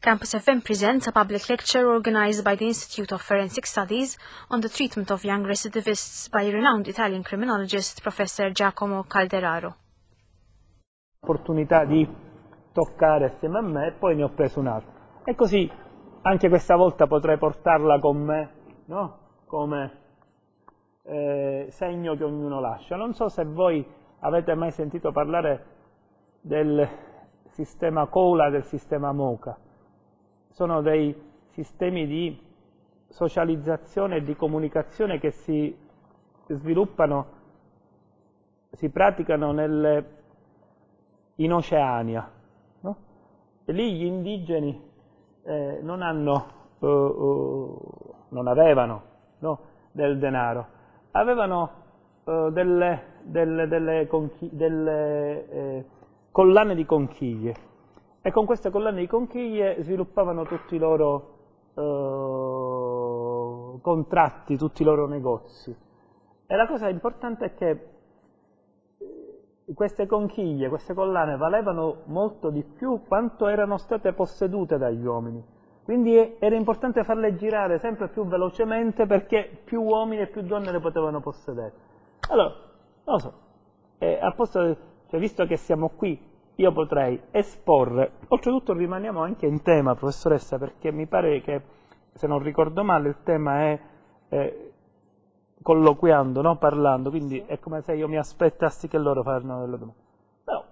Campus FM presents a public lecture organized by the Institute of Forensic Studies on the treatment of young recidivists by renowned Italian criminologist Professor Giacomo Calderaro. Opportunità di toccare assieme a me e poi ne ho preso un altro. E così anche questa volta potrei portarla con me, no? Come segno che ognuno lascia. Non so se voi avete mai sentito parlare del sistema COLA e del sistema MOCA. Sono dei sistemi di socializzazione e di comunicazione che si sviluppano, si praticano in Oceania, no? E lì gli indigeni non avevano, no, del denaro, avevano delle collane di conchiglie. E con queste collane di conchiglie sviluppavano tutti i loro contratti, tutti i loro negozi. E la cosa importante è che queste conchiglie, queste collane valevano molto di più quanto erano state possedute dagli uomini. Quindi era importante farle girare sempre più velocemente perché più uomini e più donne le potevano possedere. Allora, non lo so, cioè, visto che siamo qui, io potrei esporre, oltretutto rimaniamo anche in tema, professoressa, perché mi pare che, se non ricordo male, il tema è colloquiando, no? Parlando, quindi è come se io mi aspettassi che loro facciano delle domande. Però,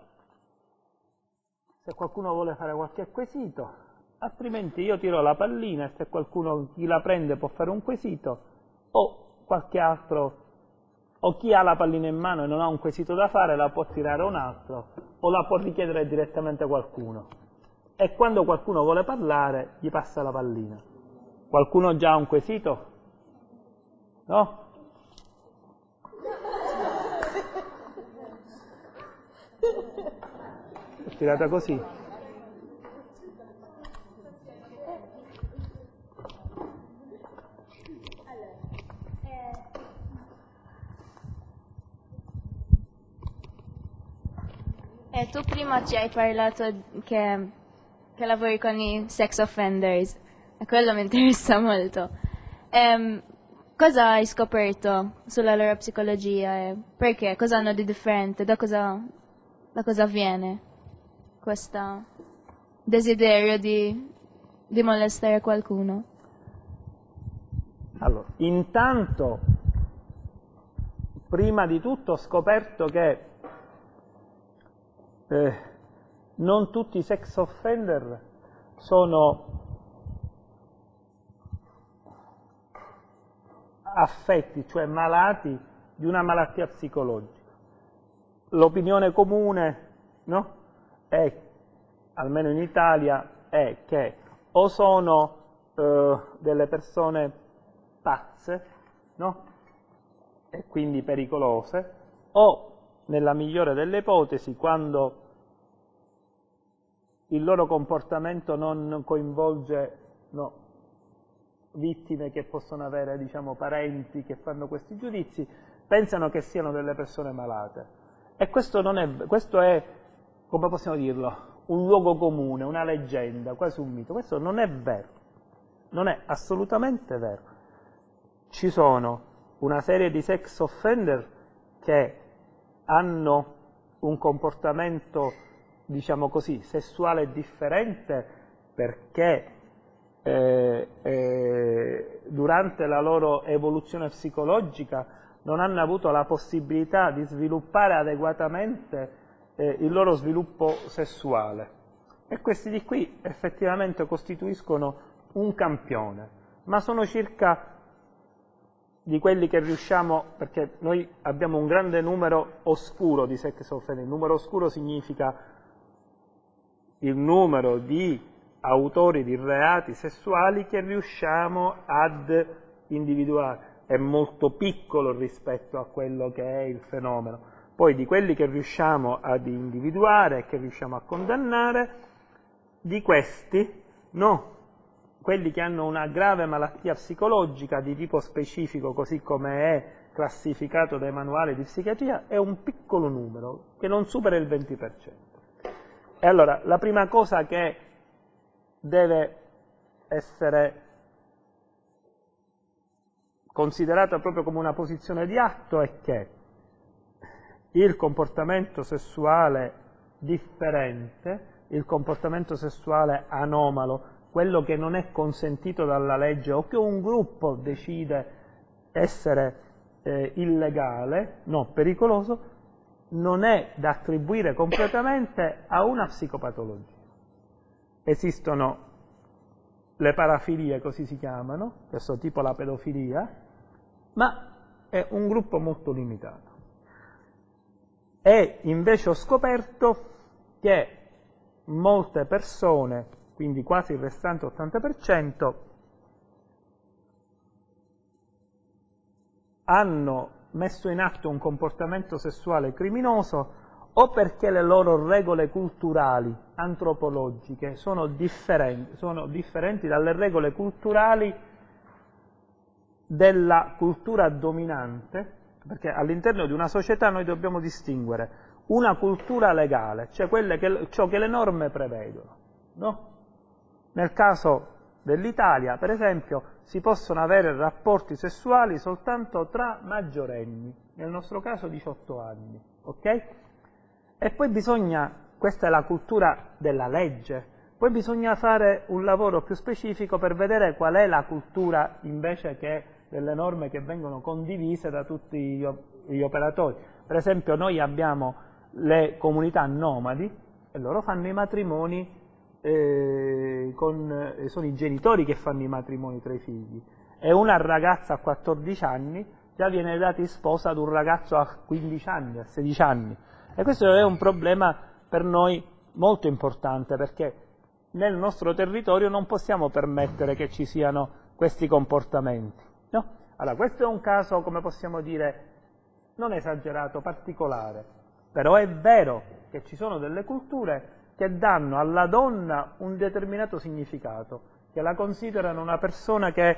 se qualcuno vuole fare qualche quesito, altrimenti io tiro la pallina e se qualcuno chi la prende può fare un quesito, o qualche altro, o chi ha la pallina in mano e non ha un quesito da fare la può tirare un altro, o la può richiedere direttamente a qualcuno. E quando qualcuno vuole parlare, gli passa la pallina. Qualcuno già ha un quesito? No? È tirata così. Tu prima ci hai parlato che lavori con i sex offenders e quello mi interessa molto. Cosa hai scoperto sulla loro psicologia e perché? Cosa hanno di differente? Da cosa viene questo desiderio di molestare qualcuno? Allora, intanto, prima di tutto ho scoperto che non tutti i sex offender sono affetti, cioè malati di una malattia psicologica. L'opinione comune, no? È, almeno in Italia, è che o sono delle persone pazze, no? E quindi pericolose, o nella migliore delle ipotesi, quando il loro comportamento non coinvolge, no, vittime che possono avere, diciamo, parenti che fanno questi giudizi, pensano che siano delle persone malate. E questo è, come possiamo dirlo, un luogo comune, una leggenda, quasi un mito. Questo non è vero, non è assolutamente vero. Ci sono una serie di sex offender che hanno un comportamento, diciamo così, sessuale differente perché durante la loro evoluzione psicologica non hanno avuto la possibilità di sviluppare adeguatamente il loro sviluppo sessuale. E questi di qui effettivamente costituiscono un campione, ma sono circa di quelli che riusciamo, perché noi abbiamo un grande numero oscuro di sex offender. Il numero oscuro significa il numero di autori di reati sessuali che riusciamo ad individuare. È molto piccolo rispetto a quello che è il fenomeno. Poi di quelli che riusciamo ad individuare e che riusciamo a condannare, di questi, no, quelli che hanno una grave malattia psicologica di tipo specifico, così come è classificato dai manuali di psichiatria, è un piccolo numero che non supera il 20%. E allora, la prima cosa che deve essere considerata proprio come una posizione di atto è che il comportamento sessuale differente, il comportamento sessuale anomalo, quello che non è consentito dalla legge o che un gruppo decide essere illegale, no, pericoloso, non è da attribuire completamente a una psicopatologia. Esistono le parafilie, così si chiamano, questo tipo la pedofilia, ma è un gruppo molto limitato. E invece ho scoperto che molte persone, quindi quasi il restante 80%, hanno messo in atto un comportamento sessuale criminoso o perché le loro regole culturali, antropologiche, sono differenti dalle regole culturali della cultura dominante, perché all'interno di una società noi dobbiamo distinguere una cultura legale, cioè ciò che le norme prevedono, no? Nel caso dell'Italia, per esempio, si possono avere rapporti sessuali soltanto tra maggiorenni, nel nostro caso 18 anni, ok? E poi questa è la cultura della legge, poi bisogna fare un lavoro più specifico per vedere qual è la cultura invece che delle norme che vengono condivise da tutti gli operatori. Per esempio noi abbiamo le comunità nomadi e loro fanno i matrimoni, sono i genitori che fanno i matrimoni tra i figli, e una ragazza a 14 anni già viene data in sposa ad un ragazzo a 15 anni, a 16 anni, e questo è un problema per noi molto importante, perché nel nostro territorio non possiamo permettere che ci siano questi comportamenti, no? Allora questo è un caso, come possiamo dire, non esagerato, particolare, però è vero che ci sono delle culture che danno alla donna un determinato significato, che la considerano una persona che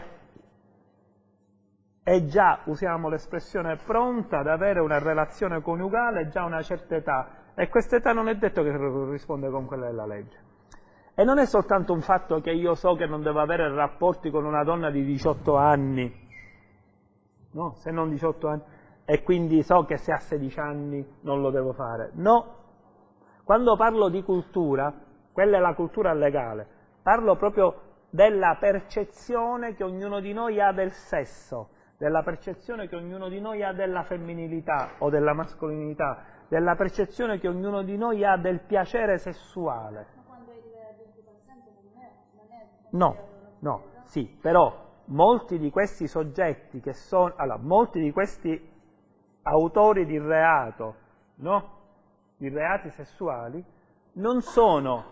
è già, usiamo l'espressione, pronta ad avere una relazione coniugale già a una certa età, e questa età non è detto che corrisponde con quella della legge. E non è soltanto un fatto che io so che non devo avere rapporti con una donna di 18 anni, no? Se non 18 anni, e quindi so che se ha 16 anni non lo devo fare. No. Quando parlo di cultura, quella è la cultura legale, parlo proprio della percezione che ognuno di noi ha del sesso, della percezione che ognuno di noi ha della femminilità o della mascolinità, della percezione che ognuno di noi ha del piacere sessuale. Ma quando il 20% non è No, no, sì, però molti di questi soggetti che sono, allora, molti di questi autori di reato, no? Di reati sessuali, non sono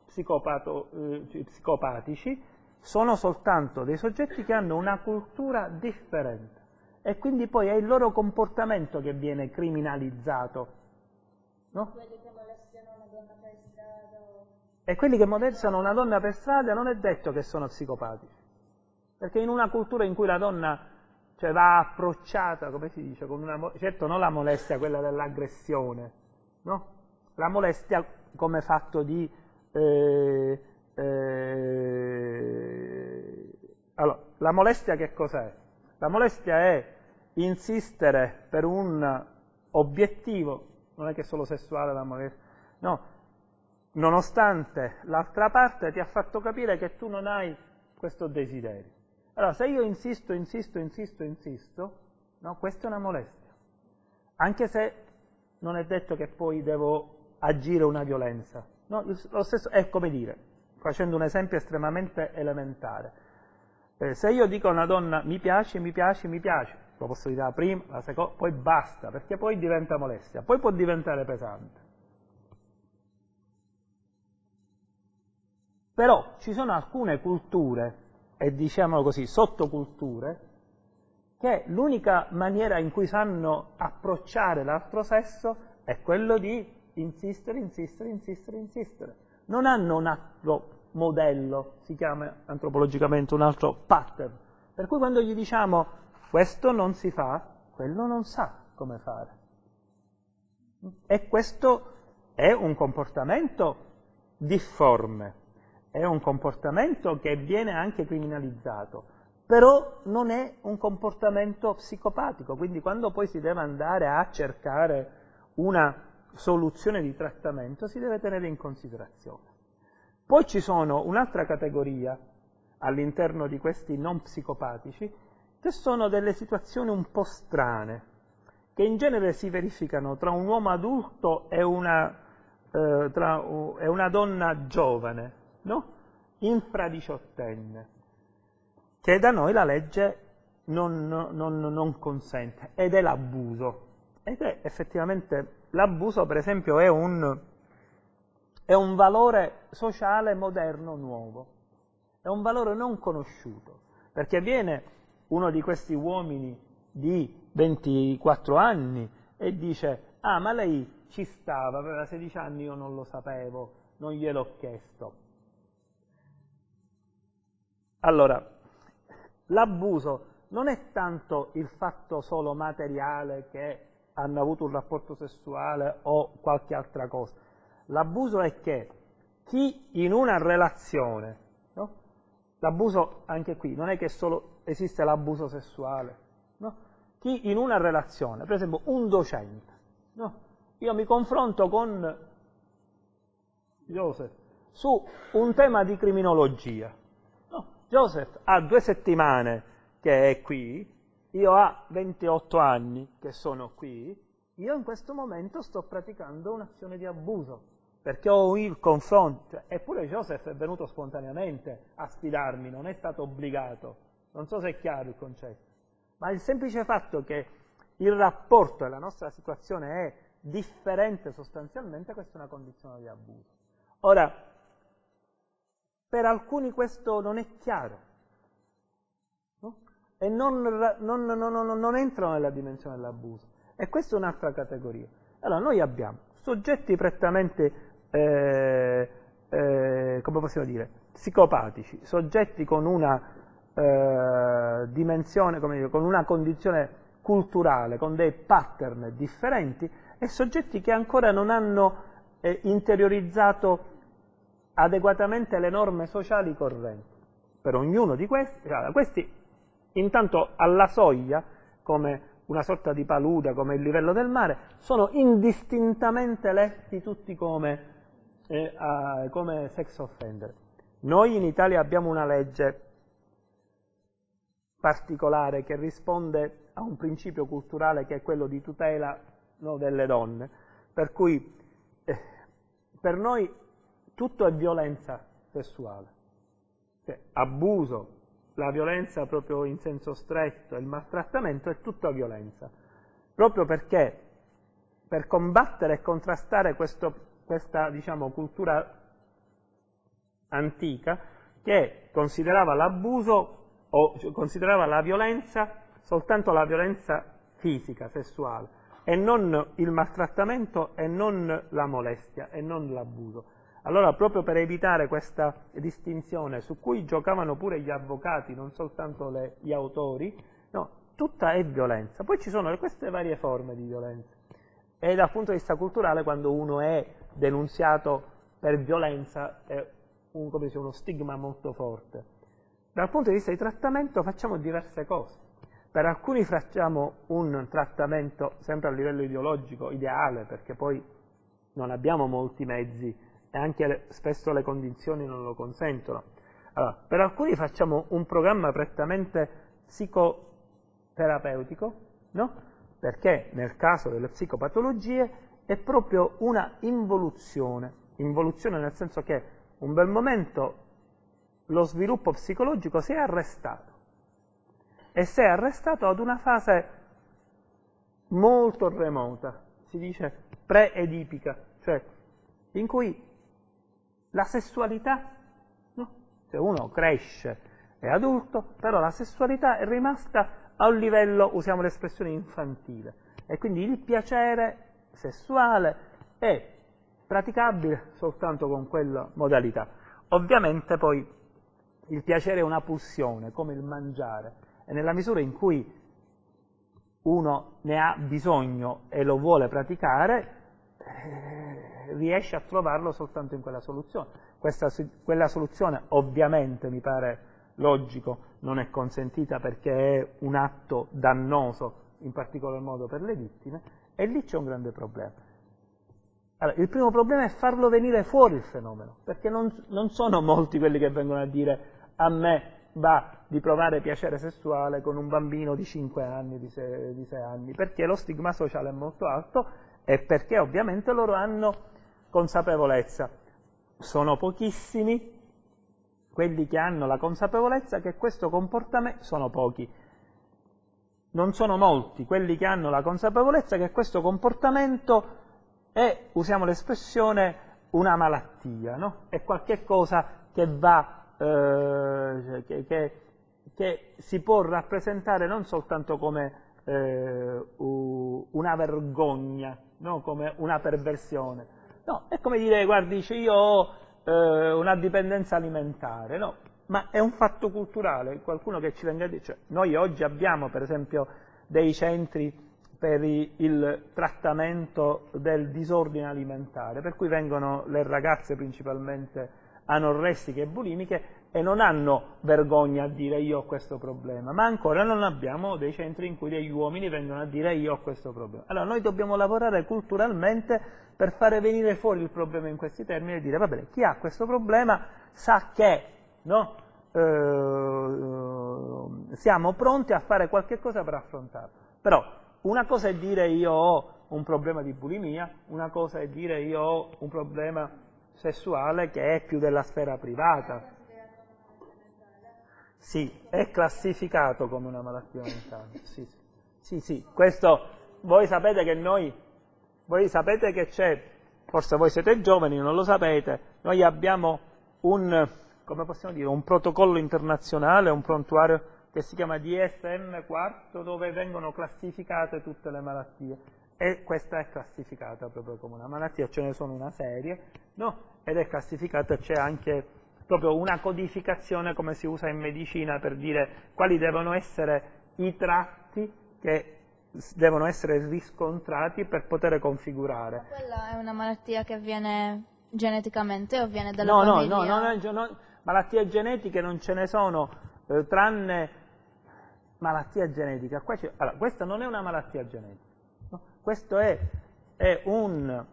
psicopatici, sono soltanto dei soggetti che hanno una cultura differente, e quindi poi è il loro comportamento che viene criminalizzato, no? quelli che molestano una donna per strada. E quelli che molestano una donna per strada non è detto che sono psicopatici, perché in una cultura in cui la donna, cioè, va approcciata, come si dice, con certo non la molestia quella dell'aggressione, no? La molestia come fatto di allora, la molestia che cos'è? La molestia è insistere per un obiettivo, non è che è solo sessuale la molestia, no, nonostante l'altra parte ti ha fatto capire che tu non hai questo desiderio. Allora, se io insisto, no, questa è una molestia, anche se non è detto che poi devo agire una violenza, no? Lo stesso è come dire, facendo un esempio estremamente elementare, se io dico a una donna mi piace, lo posso dire la prima, la seconda, poi basta, perché poi diventa molestia, poi può diventare pesante. Però ci sono alcune culture, e diciamolo così, sottoculture, che l'unica maniera in cui sanno approcciare l'altro sesso è quello di insistere. Non hanno un altro modello, si chiama antropologicamente un altro pattern, per cui quando gli diciamo questo non si fa, quello non sa come fare. E questo è un comportamento difforme. è un comportamento che viene anche criminalizzato, però non è un comportamento psicopatico, quindi quando poi si deve andare a cercare una soluzione di trattamento si deve tenere in considerazione. Poi ci sono un'altra categoria all'interno di questi non psicopatici, che sono delle situazioni un po' strane, che in genere si verificano tra un uomo adulto e una donna giovane, no? Infradiciottenne, che da noi la legge non consente, ed è l'abuso. Ed è effettivamente l'abuso, per esempio, è un valore sociale moderno nuovo, è un valore non conosciuto, perché viene uno di questi uomini di 24 anni e dice: ah, ma lei ci stava, aveva 16 anni, io non lo sapevo, non gliel'ho chiesto. Allora, l'abuso non è tanto il fatto solo materiale che hanno avuto un rapporto sessuale o qualche altra cosa. L'abuso è che chi in una relazione, no? L'abuso anche qui non è che solo esiste l'abuso sessuale, no? Chi in una relazione, per esempio un docente, no? Io mi confronto con Joseph su un tema di criminologia. No? Joseph ha 2 settimane che è qui, io ho 28 anni che sono qui, io in questo momento sto praticando un'azione di abuso, perché ho il confronto, eppure Joseph è venuto spontaneamente a sfidarmi, non è stato obbligato, non so se è chiaro il concetto, ma il semplice fatto che il rapporto e la nostra situazione è differente sostanzialmente, questa è una condizione di abuso. Ora, per alcuni questo non è chiaro, no? E non entrano nella dimensione dell'abuso, e questa è un'altra categoria. Allora, noi abbiamo soggetti prettamente come possiamo dire, psicopatici, soggetti con una dimensione, come dire, con una condizione culturale, con dei pattern differenti, e soggetti che ancora non hanno interiorizzato adeguatamente le norme sociali correnti. Per ognuno di questi intanto alla soglia, come una sorta di palude, come il livello del mare, sono indistintamente letti tutti come sex offender. Noi in Italia abbiamo una legge particolare che risponde a un principio culturale che è quello di tutela, no, delle donne, per cui per noi tutto è violenza sessuale, cioè, abuso, la violenza proprio in senso stretto, il maltrattamento è tutta violenza, proprio perché per combattere e contrastare questa diciamo, cultura antica che considerava l'abuso o considerava la violenza soltanto la violenza fisica, sessuale, e non il maltrattamento e non la molestia e non l'abuso. Allora, proprio per evitare questa distinzione su cui giocavano pure gli avvocati, non soltanto gli autori, no, tutta è violenza. Poi ci sono queste varie forme di violenza. E dal punto di vista culturale, quando uno è denunziato per violenza, è uno stigma molto forte. Dal punto di vista di trattamento facciamo diverse cose. Per alcuni facciamo un trattamento sempre a livello ideologico, ideale, perché poi non abbiamo molti mezzi e anche spesso le condizioni non lo consentono. Allora, per alcuni facciamo un programma prettamente psicoterapeutico, no? Perché nel caso delle psicopatologie è proprio una involuzione nel senso che un bel momento lo sviluppo psicologico si è arrestato, e si è arrestato ad una fase molto remota, si dice pre-edipica, cioè in cui la sessualità, no? Se uno cresce, è adulto, però la sessualità è rimasta a un livello, usiamo l'espressione, infantile, e quindi il piacere sessuale è praticabile soltanto con quella modalità. Ovviamente poi il piacere è una pulsione, come il mangiare, e nella misura in cui uno ne ha bisogno e lo vuole praticare, riesce a trovarlo soltanto in quella soluzione. quella soluzione ovviamente mi pare logico non è consentita perché è un atto dannoso, in particolar modo per le vittime, e lì c'è un grande problema. Allora, il primo problema è farlo venire fuori il fenomeno, perché non sono molti quelli che vengono a dire a me va di provare piacere sessuale con un bambino di 5 anni, di 6 anni, perché lo stigma sociale è molto alto e perché ovviamente loro hanno consapevolezza. Sono pochissimi quelli che hanno la consapevolezza che questo comportamento, sono pochi, non sono molti quelli che hanno la consapevolezza che questo comportamento è, usiamo l'espressione, una malattia, no? È qualche cosa che va, che si può rappresentare non soltanto come una vergogna, no? Come una perversione. No, è come dire, guardi, dice io ho una dipendenza alimentare, no? Ma è un fatto culturale, qualcuno che ci venga a dire, cioè, noi oggi abbiamo per esempio dei centri per il trattamento del disordine alimentare, per cui vengono le ragazze principalmente anoressiche e bulimiche e non hanno vergogna a dire io ho questo problema, ma ancora non abbiamo dei centri in cui degli uomini vengono a dire io ho questo problema. Allora noi dobbiamo lavorare culturalmente per fare venire fuori il problema in questi termini e dire va bene, chi ha questo problema sa che, no? Siamo pronti a fare qualche cosa per affrontarlo. Però una cosa è dire io ho un problema di bulimia, una cosa è dire io ho un problema sessuale che è più della sfera privata. Sì, è classificato come una malattia mentale. Sì, questo voi sapete che c'è, forse voi siete giovani, non lo sapete, noi abbiamo come possiamo dire, un protocollo internazionale, un prontuario che si chiama DSM-4, dove vengono classificate tutte le malattie. E questa è classificata proprio come una malattia, ce ne sono una serie, no? Ed è classificata, c'è anche proprio una codificazione come si usa in medicina per dire quali devono essere i tratti che devono essere riscontrati per poter configurare. Ma quella è una malattia che avviene geneticamente o viene dalla famiglia? No, malattie genetiche non ce ne sono, tranne malattia genetica. Allora, questa non è una malattia genetica, no? Questo è un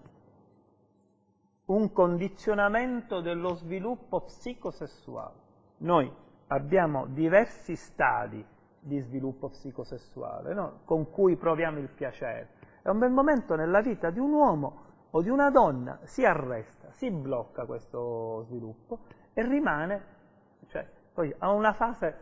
condizionamento dello sviluppo psicosessuale. Noi abbiamo diversi stadi di sviluppo psicosessuale, no? Con cui proviamo il piacere. È un bel momento nella vita di un uomo o di una donna, si arresta, si blocca questo sviluppo e rimane, cioè poi ha una fase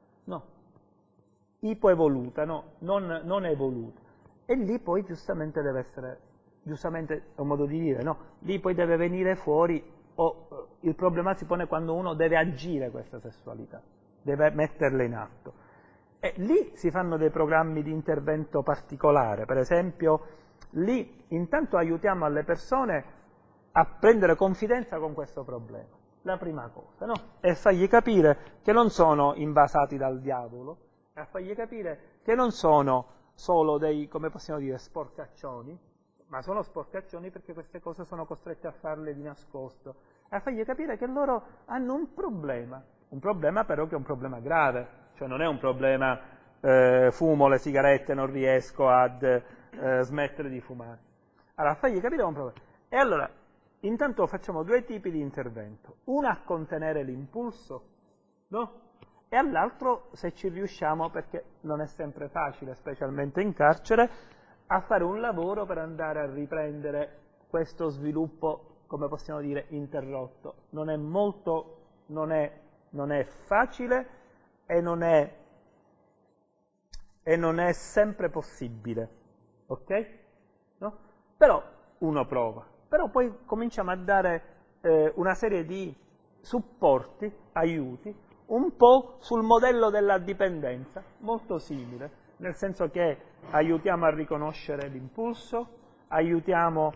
ipoevoluta, non evoluta. E lì poi giustamente deve essere, giustamente è un modo di dire, no? Lì poi deve venire fuori, il problema si pone quando uno deve agire questa sessualità, deve metterla in atto. E lì si fanno dei programmi di intervento particolare, per esempio lì intanto aiutiamo alle persone a prendere confidenza con questo problema, la prima cosa, no? E fargli capire che non sono invasati dal diavolo, a fargli capire che non sono solo dei, come possiamo dire, sporcaccioni, ma sono sporcaccioni perché queste cose sono costretti a farle di nascosto, a fargli capire che loro hanno un problema però che è un problema grave, cioè non è un problema fumo le sigarette, non riesco ad smettere di fumare. Allora, a fargli capire che è un problema. E allora, intanto facciamo due tipi di intervento, uno a contenere l'impulso, no? E all'altro, se ci riusciamo, perché non è sempre facile, specialmente in carcere, a fare un lavoro per andare a riprendere questo sviluppo, come possiamo dire, interrotto. Non è facile e non è sempre possibile, ok? No? Però uno prova, però poi cominciamo a dare una serie di supporti, aiuti, un po' sul modello della dipendenza, molto simile, nel senso che aiutiamo a riconoscere l'impulso, aiutiamo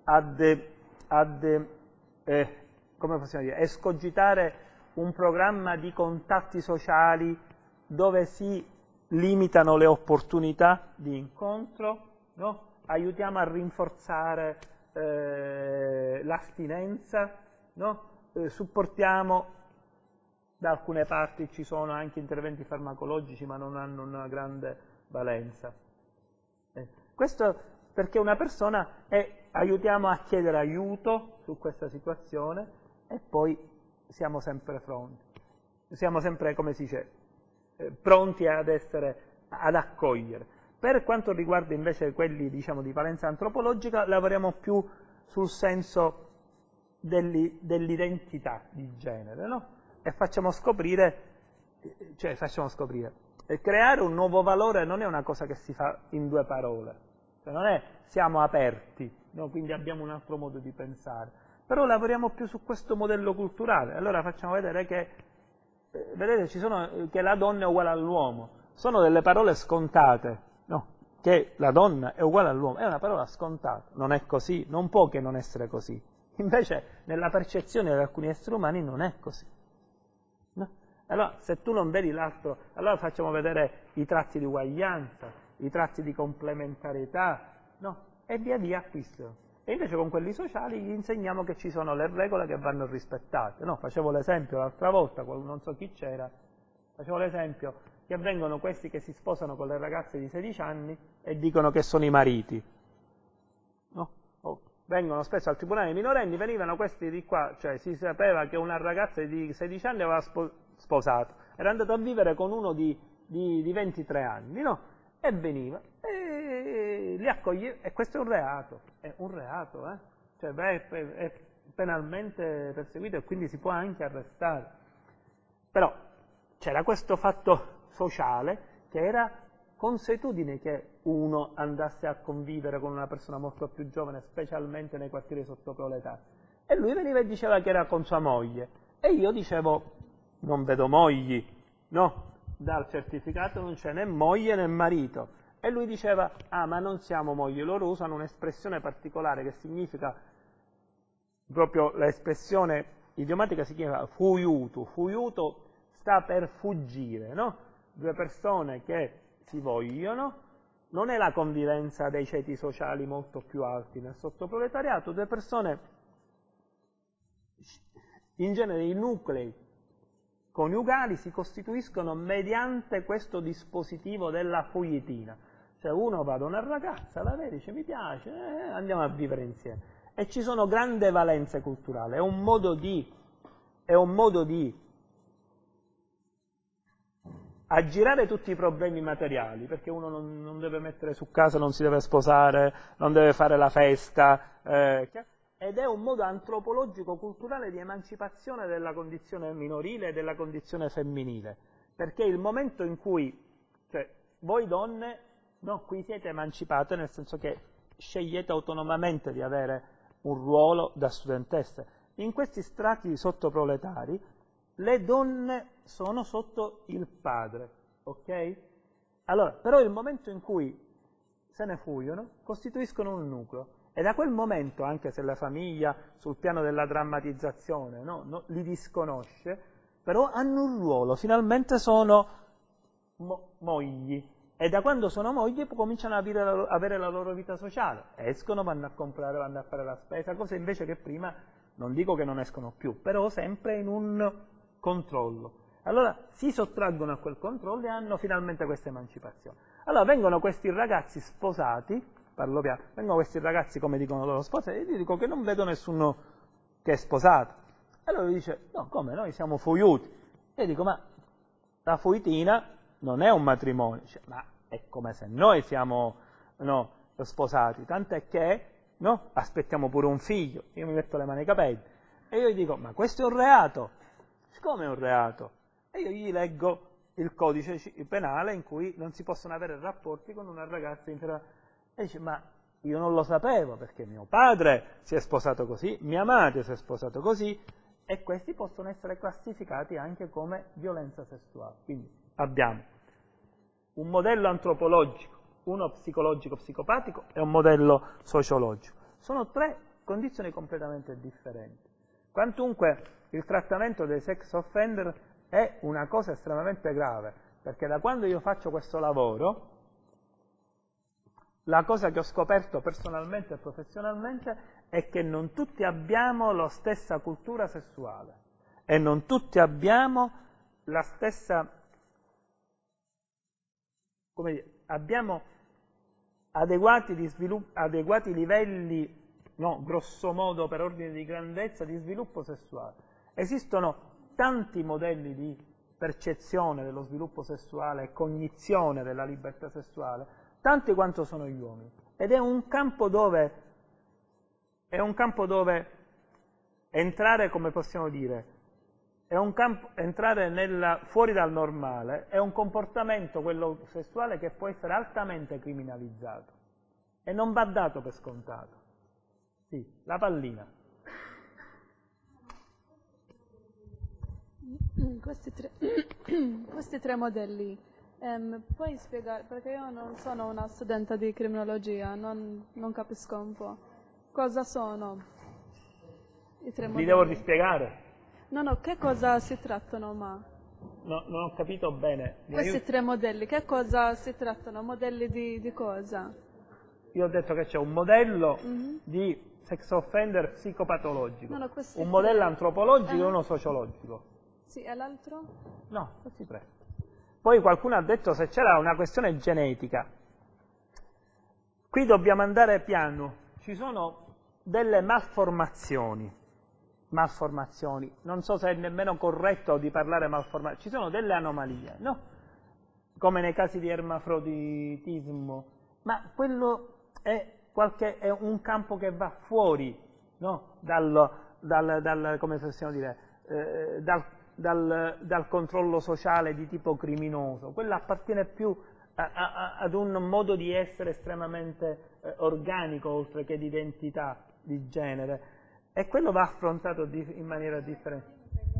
come possiamo dire, escogitare un programma di contatti sociali dove si limitano le opportunità di incontro, no? Aiutiamo a rinforzare l'astinenza, no? supportiamo, da alcune parti ci sono anche interventi farmacologici, ma non hanno una grande valenza. Questo perché una persona aiutiamo a chiedere aiuto su questa situazione e poi siamo sempre pronti. Siamo sempre, come si dice, pronti ad accogliere. Per quanto riguarda invece quelli, diciamo, di valenza antropologica, lavoriamo più sul senso dell'identità di genere, no? E facciamo scoprire, creare un nuovo valore non è una cosa che si fa in due parole, cioè non è siamo aperti, no? Quindi abbiamo un altro modo di pensare, però lavoriamo più su questo modello culturale. Allora facciamo vedere che, vedete, che la donna è uguale all'uomo, sono delle parole scontate, no? Che la donna è uguale all'uomo, è una parola scontata, non è così, non può che non essere così. Invece nella percezione di alcuni esseri umani non è così. No? Allora, se tu non vedi l'altro, allora facciamo vedere i tratti di uguaglianza, i tratti di complementarietà, no? E via via acquistano. E invece con quelli sociali gli insegniamo che ci sono le regole che vanno rispettate. No? Facevo l'esempio l'altra volta, non so chi c'era, facevo l'esempio che vengono questi che si sposano con le ragazze di 16 anni e dicono che sono i mariti. No? Vengono spesso al tribunale dei minorenni, venivano questi di qua, cioè si sapeva che una ragazza di 16 anni aveva sposato, era andato a vivere con uno di 23 anni, no? E veniva, e li accoglie, e questo è un reato, cioè è penalmente perseguito e quindi si può anche arrestare. Però c'era questo fatto sociale che era consuetudine che uno andasse a convivere con una persona molto più giovane, specialmente nei quartieri sottoproletari. E lui veniva e diceva che era con sua moglie. E io dicevo, non vedo mogli, no, dal certificato non c'è né moglie né marito. E lui diceva, ma non siamo mogli, loro usano un'espressione particolare che significa, proprio l'espressione idiomatica si chiama fuiuto, fuiuto sta per fuggire, no? Due persone che si vogliono, non è la convivenza dei ceti sociali molto più alti nel sottoproletariato, due persone, in genere i nuclei coniugali si costituiscono mediante questo dispositivo della foglietina, cioè uno va da una ragazza, la vede, dice mi piace, andiamo a vivere insieme, e ci sono grandi valenze culturali, è un modo di aggirare tutti i problemi materiali, perché uno non deve mettere su casa, non si deve sposare, non deve fare la festa, ed è un modo antropologico-culturale di emancipazione della condizione minorile e della condizione femminile, perché il momento in cui, cioè, voi donne, no, qui siete emancipate, nel senso che scegliete autonomamente di avere un ruolo da studentesse. In questi strati sottoproletari le donne sono sotto il padre, ok? Allora, però il momento in cui se ne fuggono, costituiscono un nucleo, e da quel momento, anche se la famiglia sul piano della drammatizzazione li disconosce, però hanno un ruolo, finalmente sono mogli, e da quando sono mogli cominciano a avere la loro vita sociale, escono, vanno a comprare, vanno a fare la spesa, cose invece che prima, non dico che non escono più, però sempre in un controllo. Allora si sottraggono a quel controllo e hanno finalmente questa emancipazione. Allora vengono questi ragazzi sposati, parlo piano, vengono questi ragazzi, come dicono loro sposati, e io dico che non vedo nessuno che è sposato. Allora lui dice, no, come, noi siamo fuiuti. E io dico, ma la fuitina non è un matrimonio. Dice, ma è come se noi siamo sposati, tant'è che aspettiamo pure un figlio. Io mi metto le mani ai capelli e io gli dico, ma questo è un reato. Come è un reato? E io gli leggo il codice penale in cui non si possono avere rapporti con una ragazza inferiore. E dice, ma io non lo sapevo, perché mio padre si è sposato così, mia madre si è sposato così, e questi possono essere classificati anche come violenza sessuale. Quindi abbiamo un modello antropologico, uno psicologico-psicopatico e un modello sociologico. Sono tre condizioni completamente differenti. Quantunque il trattamento dei sex offender è una cosa estremamente grave, perché da quando io faccio questo lavoro, la cosa che ho scoperto personalmente e professionalmente è che non tutti abbiamo la stessa cultura sessuale e non tutti abbiamo la stessa, come dire, abbiamo adeguati livelli, no, grosso modo per ordine di grandezza, di sviluppo sessuale. Esistono tanti modelli di percezione dello sviluppo sessuale e cognizione della libertà sessuale, tanti quanto sono gli uomini. Ed è un campo dove entrare, come possiamo dire, entrare fuori dal normale è un comportamento, quello sessuale, che può essere altamente criminalizzato e non va dato per scontato. Sì, la pallina. Questi tre modelli, puoi spiegare, perché io non sono una studente di criminologia, non capisco un po'. Cosa sono i tre modelli? Li devo rispiegare? No, che cosa si trattano, No, non ho capito bene. Questi tre modelli, che cosa si trattano? Modelli di cosa? Io ho detto che c'è un modello di sex offender psicopatologico, un modello antropologico e uno sociologico. Sì, e l'altro? No, così prego. Poi qualcuno ha detto se c'era una questione genetica. Qui dobbiamo andare piano. Ci sono delle malformazioni. Non so se è nemmeno corretto di parlare malformazioni. Ci sono delle anomalie, no? Come nei casi di ermafroditismo. Ma quello è un campo che va fuori, no? Come possiamo dire, dal controllo sociale di tipo criminoso. Quello appartiene più ad un modo di essere estremamente organico, oltre che di identità di genere, e quello va affrontato in maniera differente.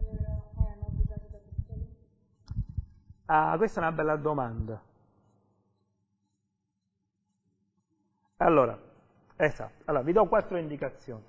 Questa è una bella domanda. Allora, esatto. Allora, vi do 4 indicazioni.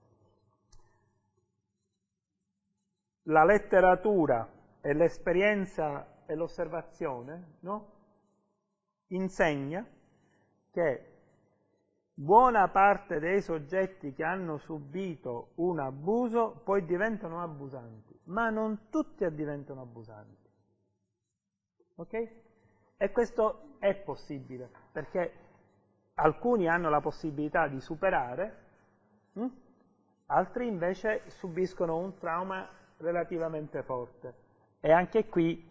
La letteratura e l'esperienza e l'osservazione, no? Insegna che buona parte dei soggetti che hanno subito un abuso poi diventano abusanti, ma non tutti diventano abusanti. Ok? E questo è possibile, perché alcuni hanno la possibilità di superare, altri invece subiscono un trauma relativamente forte. E anche qui,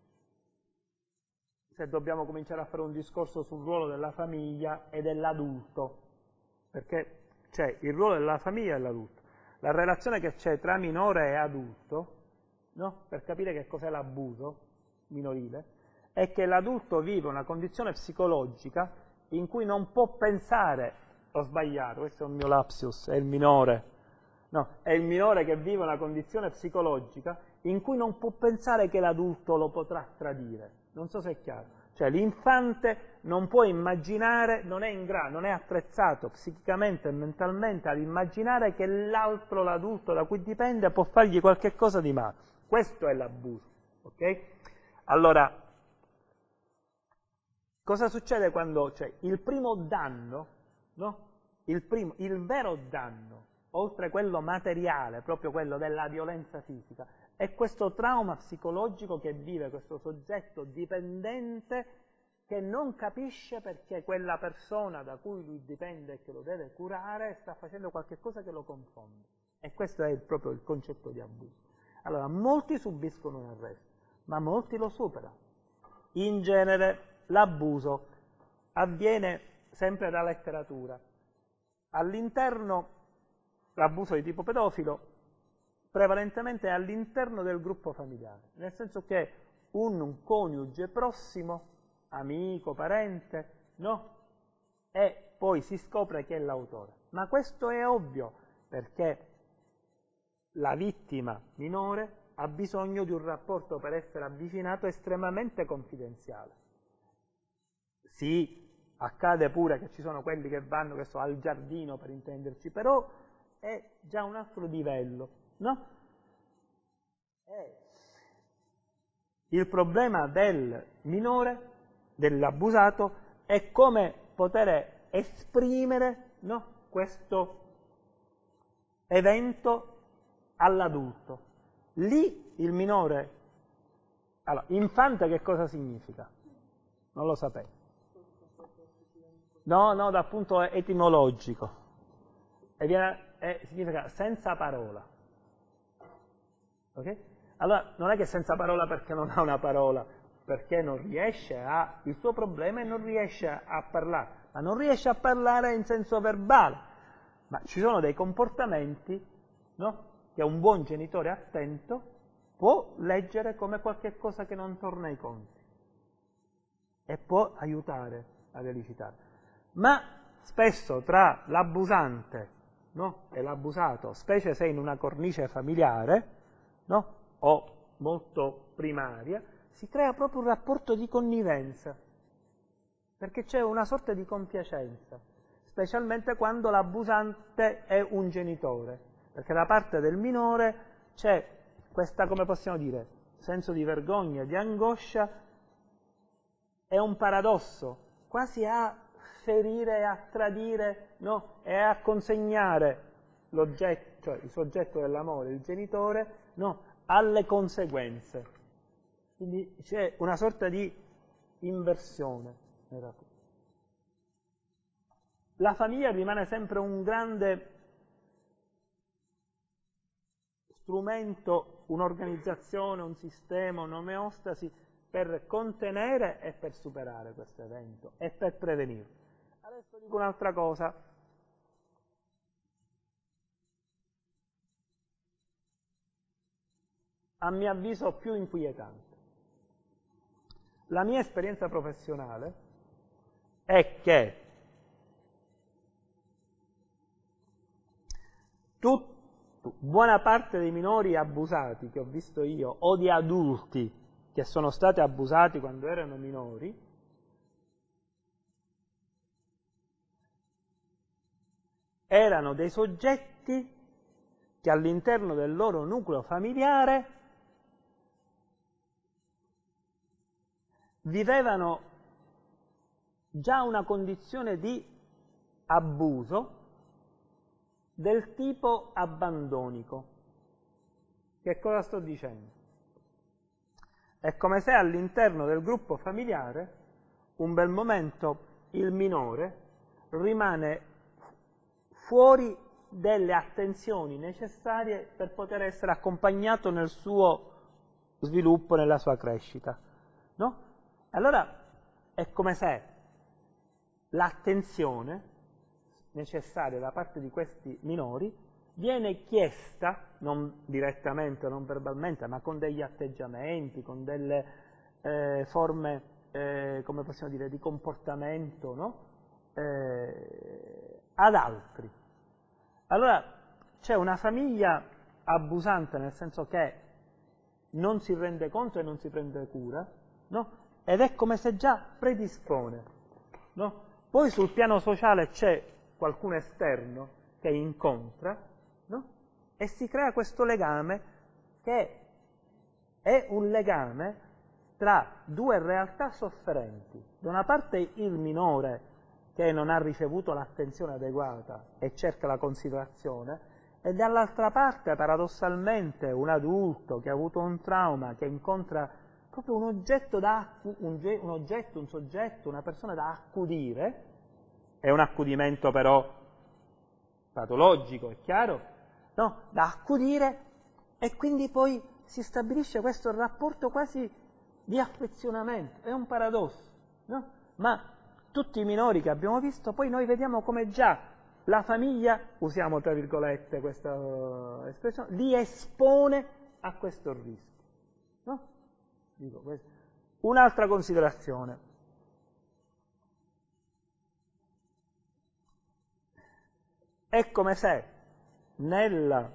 se dobbiamo cominciare a fare un discorso sul ruolo della famiglia e dell'adulto, perché c'è il ruolo della famiglia e dell'adulto. La relazione che c'è tra minore e adulto, no? Per capire che cos'è l'abuso minorile, è che l'adulto vive una condizione psicologica in cui non può pensare, ho sbagliato, questo è un mio lapsus, è il minore. No, è il minore che vive una condizione psicologica in cui non può pensare che l'adulto lo potrà tradire. Non so se è chiaro. Cioè l'infante non può immaginare, non è attrezzato psichicamente e mentalmente ad immaginare che l'altro, l'adulto da cui dipende, può fargli qualche cosa di male. Questo è l'abuso, ok? Allora, cosa succede quando c'è il primo danno, no? Il vero danno, oltre quello materiale, proprio quello della violenza fisica, è questo trauma psicologico che vive questo soggetto dipendente che non capisce perché quella persona da cui lui dipende e che lo deve curare sta facendo qualche cosa che lo confonde. E questo è proprio il concetto di abuso. Allora, molti subiscono un arresto, ma molti lo superano. In genere l'abuso avviene sempre da letteratura. All'interno, l'abuso di tipo pedofilo, prevalentemente all'interno del gruppo familiare, nel senso che un coniuge prossimo, amico, parente, no? E poi si scopre che è l'autore. Ma questo è ovvio, perché la vittima minore ha bisogno di un rapporto per essere avvicinato estremamente confidenziale. Sì, accade pure che ci sono quelli che vanno, che so, al giardino, per intenderci, però è già un altro livello, no? Il problema del minore, dell'abusato, è come poter esprimere, no? Questo evento all'adulto. Lì il minore... Allora, infante che cosa significa? Non lo sapete. No, dal punto etimologico. Significa senza parola. Ok? Allora, non è che senza parola perché non ha una parola, perché non riesce a... Il suo problema è non riesce a parlare, ma non riesce a parlare in senso verbale. Ma ci sono dei comportamenti, no? Che un buon genitore attento può leggere come qualche cosa che non torna ai conti e può aiutare ad elicitare. Ma spesso tra l'abusante, no? E l'abusato, specie se in una cornice familiare, no? O molto primaria, si crea proprio un rapporto di connivenza, perché c'è una sorta di compiacenza, specialmente quando l'abusante è un genitore, perché da parte del minore c'è questa, come possiamo dire, senso di vergogna, di angoscia, è un paradosso, quasi a ferire, a tradire, no? E a consegnare l'oggetto, cioè il soggetto dell'amore, il genitore, no? Alle conseguenze. Quindi c'è una sorta di inversione. La famiglia rimane sempre un grande strumento, un'organizzazione, un sistema, un'omeostasi per contenere e per superare questo evento e per prevenirlo. Adesso dico un'altra cosa. A mio avviso più inquietante. La mia esperienza professionale è che buona parte dei minori abusati che ho visto io, o di adulti che sono stati abusati quando erano minori, erano dei soggetti che all'interno del loro nucleo familiare vivevano già una condizione di abuso del tipo abbandonico. Che cosa sto dicendo? È come se all'interno del gruppo familiare, un bel momento, il minore rimane fuori delle attenzioni necessarie per poter essere accompagnato nel suo sviluppo, nella sua crescita. No? Allora è come se l'attenzione necessaria da parte di questi minori viene chiesta, non direttamente, non verbalmente, ma con degli atteggiamenti, con delle forme, come possiamo dire, di comportamento, no? Ad altri. Allora c'è una famiglia abusante, nel senso che non si rende conto e non si prende cura, no? Ed è come se già predispone, no? Poi sul piano sociale c'è qualcuno esterno che incontra, no? E si crea questo legame che è un legame tra due realtà sofferenti. Da una parte il minore che non ha ricevuto l'attenzione adeguata e cerca la considerazione, e dall'altra parte paradossalmente un adulto che ha avuto un trauma, che incontra proprio un soggetto, una persona da accudire. È un accudimento però patologico, è chiaro? No? Da accudire, e quindi poi si stabilisce questo rapporto quasi di affezionamento. È un paradosso, no? Ma tutti i minori che abbiamo visto, poi noi vediamo come già la famiglia, usiamo tra virgolette questa espressione, li espone a questo rischio. No? Dico questo. Un'altra considerazione. È come se nella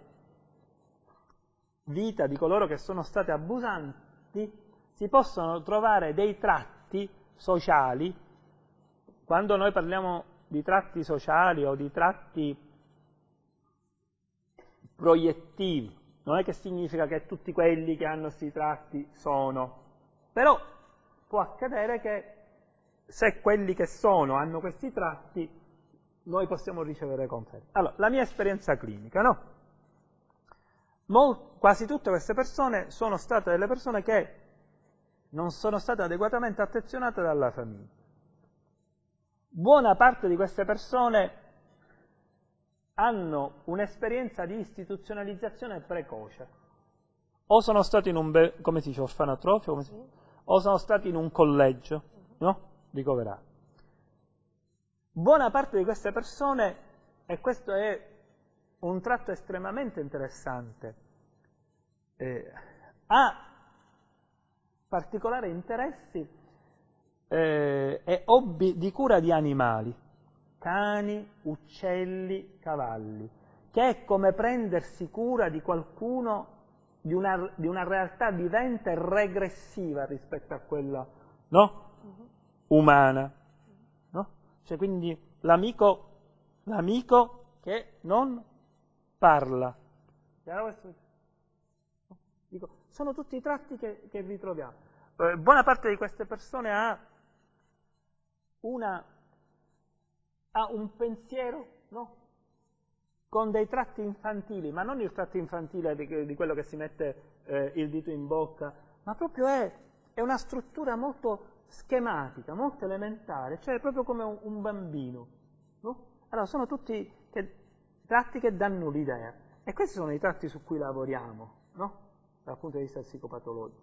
vita di coloro che sono stati abusanti si possono trovare dei tratti sociali. Quando noi parliamo di tratti sociali o di tratti proiettivi, non è che significa che tutti quelli che hanno questi tratti sono, però può accadere che se quelli che sono hanno questi tratti, noi possiamo ricevere conferme. Allora, la mia esperienza clinica, no? quasi tutte queste persone sono state delle persone che non sono state adeguatamente attenzionate dalla famiglia. Buona parte di queste persone hanno un'esperienza di istituzionalizzazione precoce. O sono stati in un, come si dice, orfanotrofio, o sono stati in un collegio, no? Ricoverati. Buona parte di queste persone, e questo è un tratto estremamente interessante, ha particolari interessi e hobby di cura di animali, cani, uccelli, cavalli, che è come prendersi cura di qualcuno, di una realtà vivente regressiva rispetto a quella, no? Umana, no? Cioè, quindi l'amico che non parla. Dico, sono tutti tratti che ritroviamo. Buona parte di queste persone ha un pensiero, no? Con dei tratti infantili, ma non il tratto infantile di quello che si mette il dito in bocca, ma proprio è una struttura molto schematica, molto elementare, cioè proprio come un bambino, no? Allora sono tutti tratti che danno l'idea, e questi sono i tratti su cui lavoriamo, no? Dal punto di vista psicopatologico.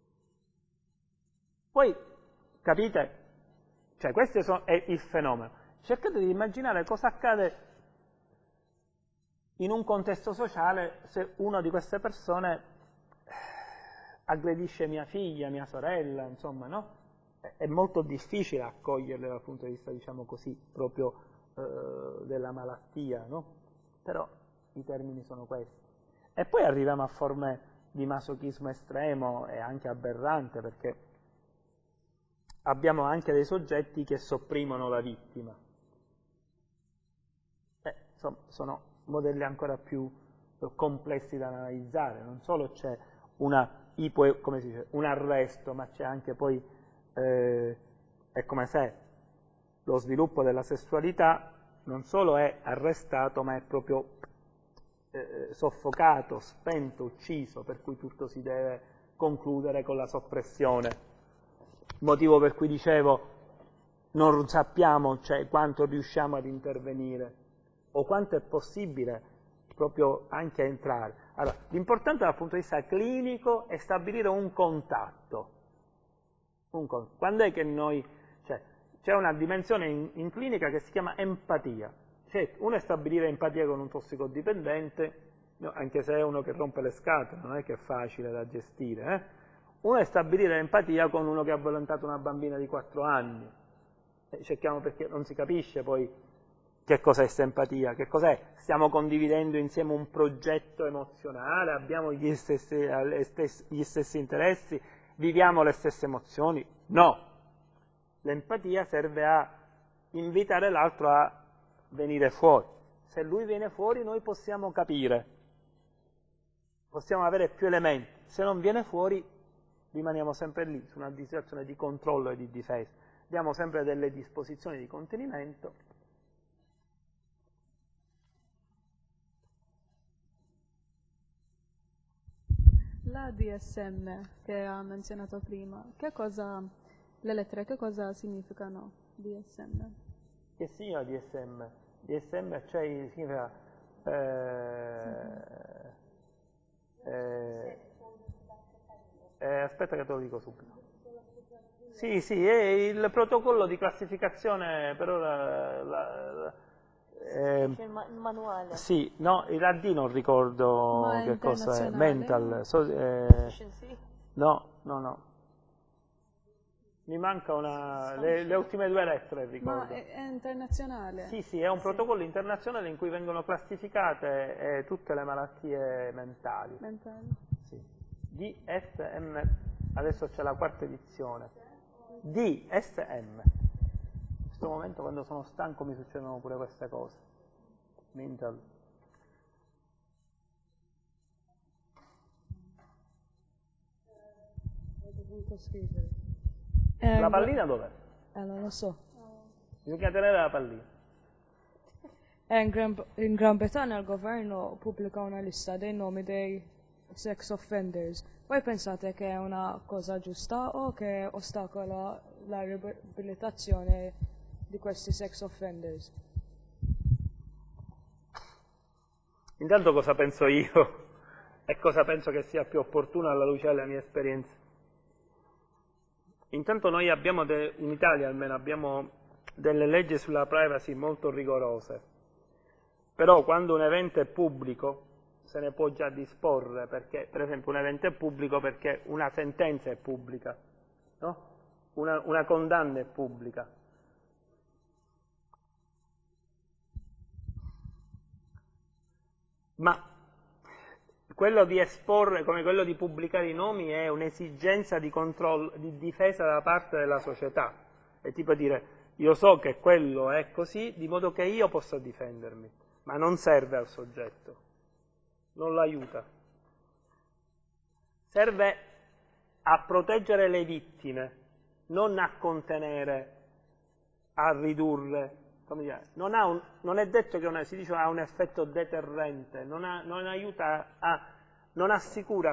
Poi, capite? Cioè questo è il fenomeno. Cercate di immaginare cosa accade in un contesto sociale se una di queste persone aggredisce mia figlia, mia sorella, insomma, no? È molto difficile accoglierle dal punto di vista, diciamo così, proprio della malattia, no? Però i termini sono questi. E poi arriviamo a forme di masochismo estremo e anche aberrante, perché abbiamo anche dei soggetti che sopprimono la vittima. Insomma, sono modelli ancora più complessi da analizzare. Non solo c'è come si dice, un arresto, ma c'è anche poi, è come se lo sviluppo della sessualità non solo è arrestato, ma è proprio soffocato, spento, ucciso, per cui tutto si deve concludere con la soppressione. Motivo per cui dicevo, non sappiamo, cioè, quanto riusciamo ad intervenire o quanto è possibile proprio anche entrare. Allora, l'importante dal punto di vista clinico è stabilire un contatto. Quando è che noi, cioè, c'è una dimensione in clinica che si chiama empatia. Cioè, uno è stabilire empatia con un tossicodipendente, no, anche se è uno che rompe le scatole, non è che è facile da gestire. Uno è stabilire empatia con uno che ha violentato una bambina di 4 anni. Cerchiamo, perché non si capisce poi che cos'è questa empatia, che cos'è? Stiamo condividendo insieme un progetto emozionale, abbiamo gli stessi interessi, viviamo le stesse emozioni? No. L'empatia serve a invitare l'altro a venire fuori. Se lui viene fuori noi possiamo capire, possiamo avere più elementi. Se non viene fuori rimaniamo sempre lì, su una situazione di controllo e di difesa. Diamo sempre delle disposizioni di contenimento. La DSM che ha menzionato prima, le lettere che cosa significano DSM? Che significa DSM? DSM significa aspetta che te lo dico subito. Sì, è il protocollo di classificazione, però il manuale. Sì, no, la D non ricordo Ma che cosa è. Mental. No. Mi manca le ultime 2 lettere, ricordo. Ma è internazionale? Sì, è un protocollo internazionale in cui vengono classificate tutte le malattie mentali. Sì. DSM, adesso c'è la 4ª edizione. DSM. In questo momento, quando sono stanco, mi succedono pure queste cose. Mental. La pallina dov'è? Non lo so. Bisogna tenere la pallina. E in Gran Bretagna il governo pubblica una lista dei nomi dei sex offenders. Voi pensate che è una cosa giusta o che ostacola la riabilitazione di questi sex offenders? Intanto cosa penso io e cosa penso che sia più opportuno alla luce della mia esperienza. Intanto noi abbiamo, in Italia almeno, abbiamo delle leggi sulla privacy molto rigorose, però quando un evento è pubblico se ne può già disporre, perché per esempio un evento è pubblico perché una sentenza è pubblica, no? Una condanna è pubblica. Ma quello di esporre, come quello di pubblicare i nomi, è un'esigenza di controllo, di difesa da parte della società. È tipo dire, io so che quello è così, di modo che io posso difendermi, ma non serve al soggetto, non lo aiuta. Serve a proteggere le vittime, non a contenere, a ridurre. Come dire, non è detto che si dice ha un effetto deterrente, non aiuta non assicura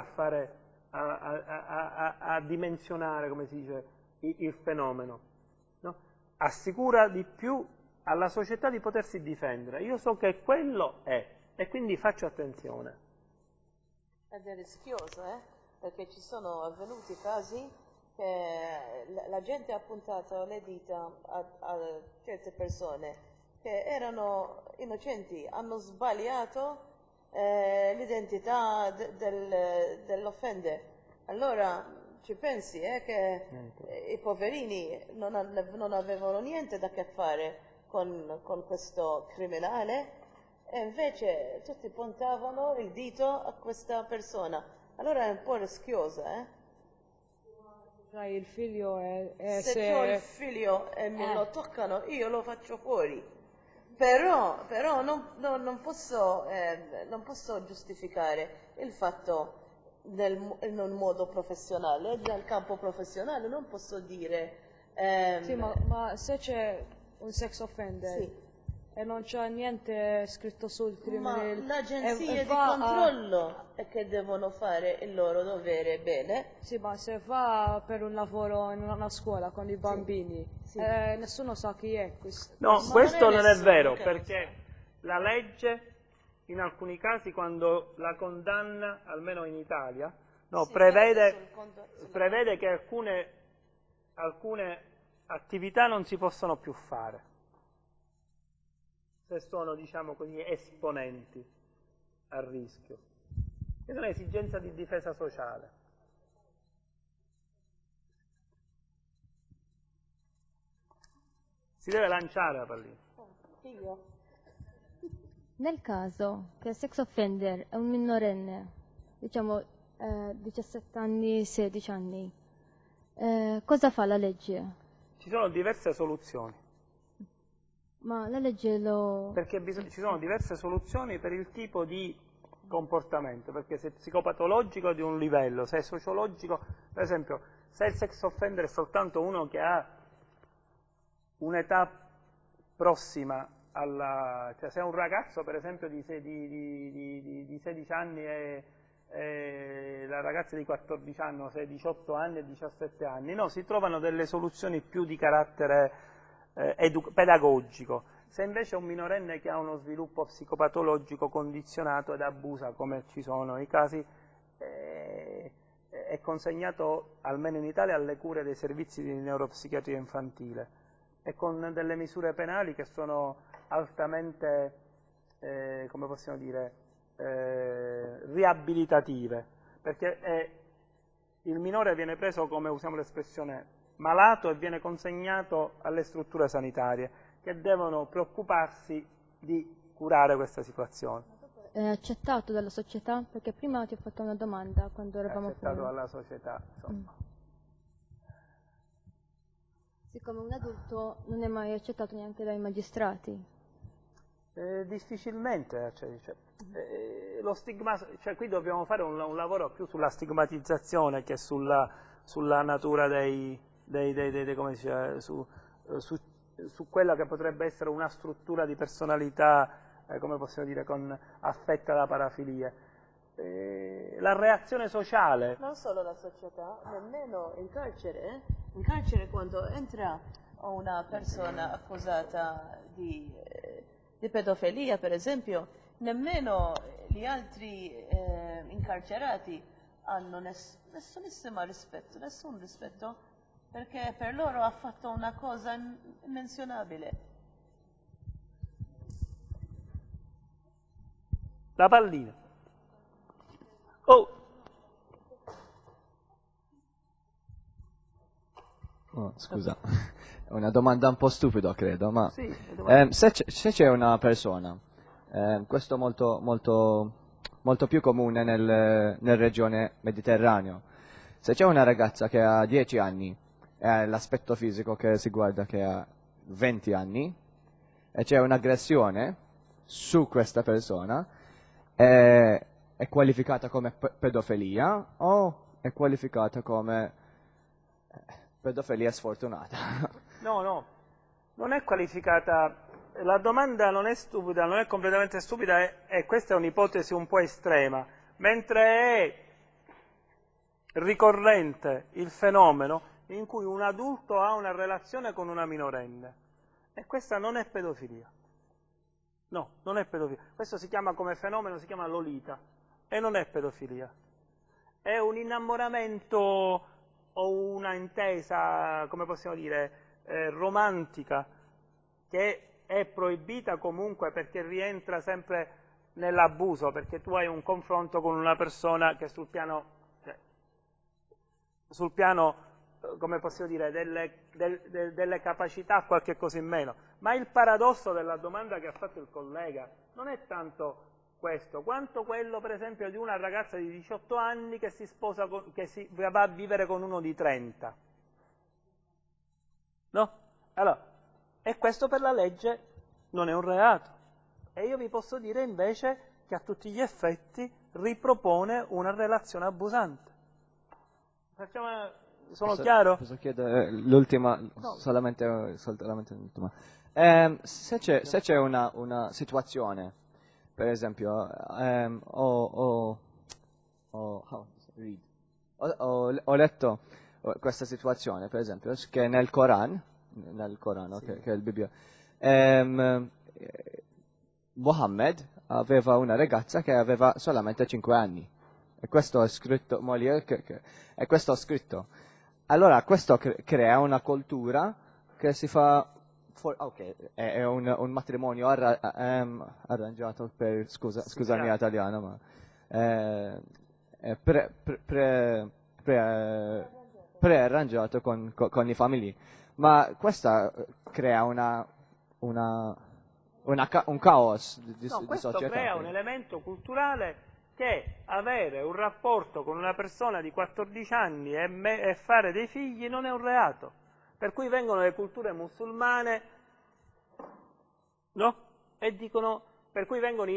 a dimensionare, come si dice, il fenomeno, no? Assicura di più alla società di potersi difendere. Io so che quello è e quindi faccio attenzione. Ed è rischioso, perché ci sono avvenuti casi che la gente ha puntato le dita a certe persone che erano innocenti, hanno sbagliato l'identità dell'offender. Allora ci pensi che i poverini non avevano niente da che fare con questo criminale e invece tutti puntavano il dito a questa persona. Allora è un po' rischiosa, Il figlio è se ho il figlio e me lo toccano, io lo faccio fuori. Però non posso giustificare il fatto in un modo professionale, nel campo professionale non posso dire... Sì, ma se c'è un sex offender sì. E non c'è niente scritto sul crimine. Ma l'agenzia di controllo è che devono fare il loro dovere bene. Sì, ma se va per un lavoro in una scuola con i bambini, sì. Nessuno sa chi è questo. No, questo non è vero, perché la legge, in alcuni casi, quando la condanna, almeno in Italia, prevede che alcune attività non si possono più fare, se sono, diciamo così, esponenti al rischio. È un'esigenza di difesa sociale. Si deve lanciare la pallina. Nel caso che il sex offender è un minorenne, diciamo 17 anni, 16 anni, cosa fa la legge? Ci sono diverse soluzioni. Ma la legge lo... Perché ci sono diverse soluzioni per il tipo di comportamento, perché se è psicopatologico di un livello, se è sociologico, per esempio, se il sex offender è soltanto uno che ha un'età prossima alla... cioè se è un ragazzo per esempio di 16 anni e la ragazza di 14 anni, o se è 18 anni e 17 anni, no, si trovano delle soluzioni più di carattere pedagogico. Se invece è un minorenne che ha uno sviluppo psicopatologico condizionato ed abusa, come ci sono i casi, è consegnato, almeno in Italia, alle cure dei servizi di neuropsichiatria infantile e con delle misure penali che sono altamente, come possiamo dire, riabilitative, perché il minore viene preso, come usiamo l'espressione, malato e viene consegnato alle strutture sanitarie che devono preoccuparsi di curare questa situazione. È accettato dalla società? Perché prima ti ho fatto una domanda quando eravamo fuori. È accettato dalla società, insomma. Siccome un adulto non è mai accettato neanche dai magistrati. Difficilmente, lo stigma, cioè qui dobbiamo fare un lavoro più sulla stigmatizzazione che sulla natura come si dice, su quella che potrebbe essere una struttura di personalità come possiamo dire, affetta da parafilie. La reazione sociale. Non solo la società, nemmeno in carcere. In carcere quando entra una persona accusata di pedofilia, per esempio, nemmeno gli altri incarcerati hanno nessun rispetto, perché per loro ha fatto una cosa immenzionabile. La pallina. Oh! Oh, scusa, è una domanda un po' stupida, credo, ma Sì, se c'è una persona, questo molto, molto, molto più comune nel regione mediterraneo, se c'è una ragazza che ha 10 anni e ha l'aspetto fisico che si guarda che ha 20 anni e c'è un'aggressione su questa persona, è qualificata come pedofilia o è qualificata come pedofilia sfortunata? No, non è qualificata. La domanda non è stupida, non è completamente stupida, e questa è un'ipotesi un po' estrema, mentre è ricorrente il fenomeno in cui un adulto ha una relazione con una minorenne, e questa non è pedofilia. No, non è pedofilia. Questo si chiama, come fenomeno, si chiama lolita, e non è pedofilia. È un innamoramento o una intesa, come possiamo dire, romantica, che è proibita comunque perché rientra sempre nell'abuso, perché tu hai un confronto con una persona che sul piano, come possiamo dire, delle capacità qualche cosa in meno. Ma il paradosso della domanda che ha fatto il collega non è tanto questo, quanto quello, per esempio, di una ragazza di 18 anni che si sposa, che va a vivere con uno di 30. No? Allora, e questo per la legge non è un reato. E io vi posso dire invece che a tutti gli effetti ripropone una relazione abusante. Sono chiaro? Posso chiedere l'ultima, No. solamente l'ultima. Se c'è una situazione, per esempio, ho letto questa situazione, per esempio, che nel Corano, Sì. che è il Bibbia, Muhammad aveva una ragazza che aveva solamente 5 anni. E questo è scritto, e questo ho scritto. Allora, questo crea una cultura che si fa, è un matrimonio arrangiato per, scusami italiano, ma è prearrangiato con i famigli. Ma questa crea un caos di Questo società. crea un elemento culturale che avere un rapporto con una persona di 14 anni e fare dei figli non è un reato. Per cui vengono le culture musulmane, no? E dicono, per cui vengono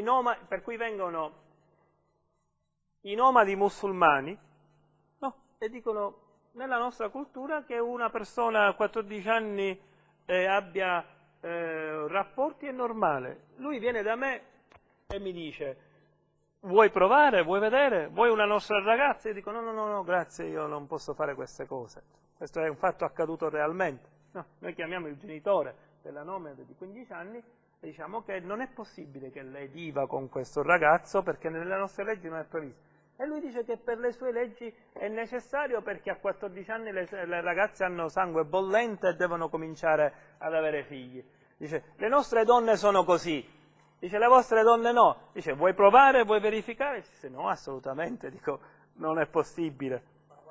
i nomadi musulmani, no? E dicono nella nostra cultura che una persona a 14 anni abbia rapporti è normale. Lui viene da me e mi dice: vuoi provare, vuoi vedere, vuoi una nostra ragazza? Io dico no, grazie, io non posso fare queste cose. Questo è un fatto accaduto realmente. No, noi chiamiamo il genitore della nomade di 15 anni e diciamo che non è possibile che lei viva con questo ragazzo perché nelle nostre leggi non è previsto. E lui dice che per le sue leggi è necessario perché a 14 anni le ragazze hanno sangue bollente e devono cominciare ad avere figli. Dice, le nostre donne sono così. Dice, le vostre donne no. Dice, vuoi provare, vuoi verificare? Dice, no, assolutamente. Dico, non è possibile.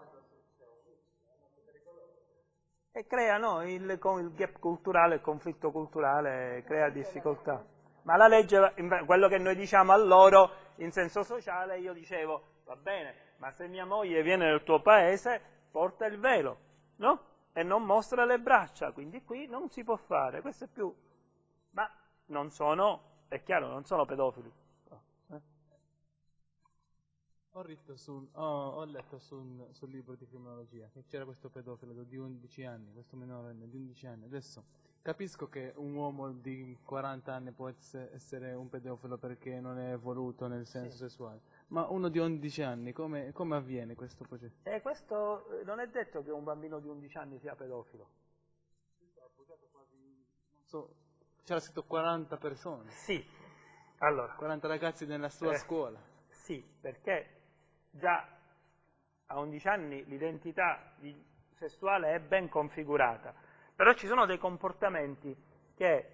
E crea, no, con il gap culturale, il conflitto culturale, crea difficoltà. Ma la legge, quello che noi diciamo a loro, in senso sociale, io dicevo, va bene, ma se mia moglie viene nel tuo paese, porta il velo, no? E non mostra le braccia, quindi qui non si può fare, questo è più... Ma non sono, è chiaro, non sono pedofili. Ho letto sul libro di criminologia che c'era questo pedofilo di 11 anni, questo minorenne di 11 anni. Adesso Capisco che un uomo di 40 anni può essere un pedofilo perché non è voluto nel senso sessuale, ma uno di 11 anni, come avviene questo processo? Questo non è detto che un bambino di 11 anni sia pedofilo. Non so, c'era scritto 40 persone. Sì, allora. 40 ragazzi nella sua scuola. Sì, perché già a 11 anni l'identità sessuale è ben configurata, però ci sono dei comportamenti che